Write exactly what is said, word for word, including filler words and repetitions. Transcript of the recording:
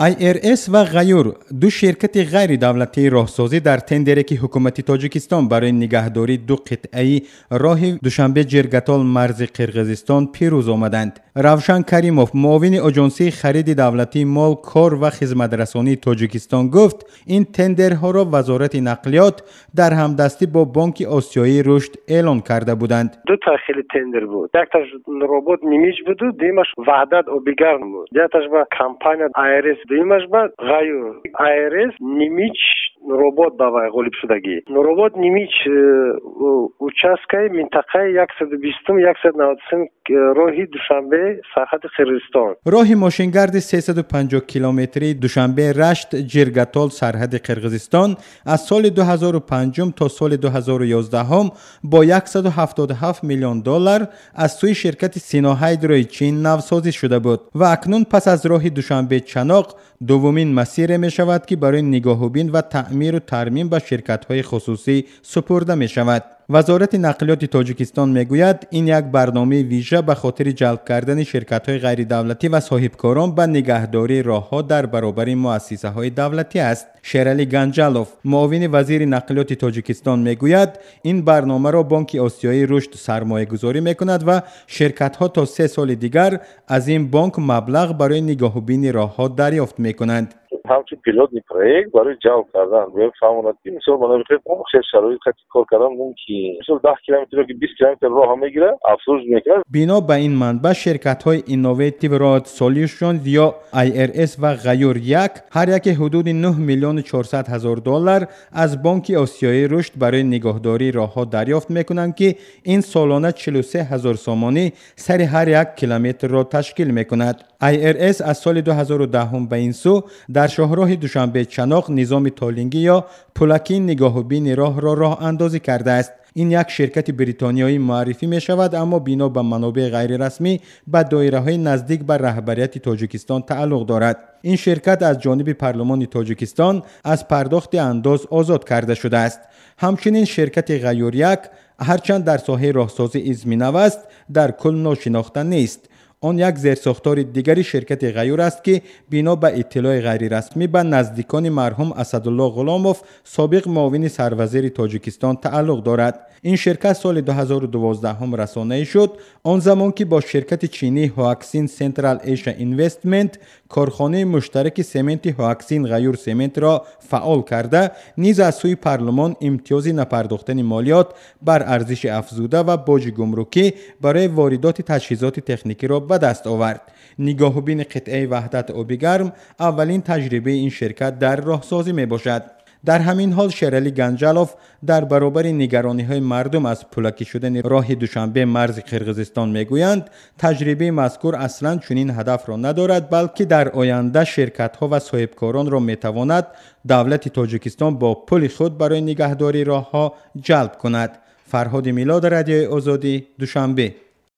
آی آر اس و غیور دو شرکت غیر دولتی راهسازی در تندری که حکومت تاجیکستان برای نگهداری دو قطعه راه دوشنبه جرگتال مرز قرقیزستان پیروز آمدند. روشن کریموف معاون آژانسی خرید دولتی مال کار و خدمت رسانی تاجیکستان گفت این تندرها را وزارت نقلیات در همدستی با بانک آسیایی رشد اعلان کرده بودند. دو تا خیلی تندر بود. یکتاش ربات نیمیج بود و دیمش وحدت اوبیگار بود. یکتاش با کمپانی آی آر اس دیمش با غیور. آی آر اس نیمیج ربات داوای غالب شدگی. ربات نیمیج اوچاسکای منطقه صد و بیست و صد و نود و سه راهی دوشنبه سرحد قرقیزستان. راه ماشینگرد سیصد و پنجاه کیلومتری دوشنبه رشت جرگتال سرحد قرقیزستان از سال دو هزار و پنج تا سال دو هزار و یازده با صد و هفتاد و هفت میلیون دلار از سوی شرکت سینوهایدروی چین نوسازی شده بود و اکنون پس از راه دوشنبه چناق دومین مسیر می شود که برای نگاهوبین و تعمیر و ترمیم به شرکت‌های خصوصی سپرده می شود. وزارت نقلیات تاجیکستان میگوید این یک برنامه ویژه به خاطر جلب کردن شرکت‌های غیر دولتی و صاحبکاران به نگهداری راه‌ها در برابر مؤسسه‌های دولتی است. شیرالی گنجالوف معاون وزیر نقلیات تاجیکستان میگوید این برنامه را بانک آسیایی رشد سرمایه‌گذاری می‌کند و شرکت‌ها تا سه سال دیگر از این بانک مبلغ برای نگاهوبین راه‌ها دریافت می‌کنند. همچون پیلوتنی پروژه برای جلب کردن و فهموندن که مثلا منابع بخش شرایط خاطی کار کردن ممکن مثلا ده کیلومتر رو که بیست کیلومتر راه میگیره افزایش میکنه. بنا به این منبع شرکت‌های اینوویتیو راد سولوشنز یا آی آر اس و غیور یک هر یک حدود نه میلیون و چهارصد هزار دلار از بانک آسیایی رشد برای نگهداری راه‌ها دریافت میکنند که این سالانه چهل و سه هزار سامانی سر هر یک کیلومتر را تشکیل میکند. آی آر اس از سال دو هزار و ده به این سو در شاهراه دوشنبه چناق نظام تالینگی یا پلکی نگاهوبین راه را راه اندازی کرده است. این یک شرکت بریتانیایی معرفی می شود اما بنا به منابع غیر رسمی به دایره های نزدیک به رهبریت تاجیکستان تعلق دارد. این شرکت از جانب پارلمان تاجیکستان از پرداخت انداز آزاد کرده شده است. همچنین شرکت غیور یک هرچند در ساحه راهسازی ازمینه است در کل ناشناخته نیست. آن یک زیرساختار دیگری شرکت غیور است که بنا به اطلاع غیر رسمی به نزدیکان مرحوم اسدالله غلاموف سابق معاون سروزیر تاجیکستان تعلق دارد. این شرکت سال دو هزار و دوازده رسانه‌ای شد آن زمان که با شرکت چینی هواکسین سنترال ایشیا اینوستمنت کارخانه مشترک سمنت هواکسین غیور سمنت را فعال کرده نیز از سوی پارلمان امتیازی نپرداختن مالیات بر ارزش افزوده و باج گمرکی برای واردات تجهیزات تکنیکی را به دست آورد. نگاهوبین قطعه وحدت آبیگرم اولین تجربه این شرکت در راهسازی می باشد. در همین حال شیرالی گنجالوف در برابر نگرانی های مردم از پلکی شدن راه دوشنبه مرز قرقیزستان میگویند تجربه مذکور اصلا چنین هدف را ندارد بلکه در آینده شرکت ها و صاحبکاران را میتواند دولت تاجیکستان با پل خود برای نگهداری راه ها جلب کند. فرهاد میلاد، رادیو آزادی، دوشنبه.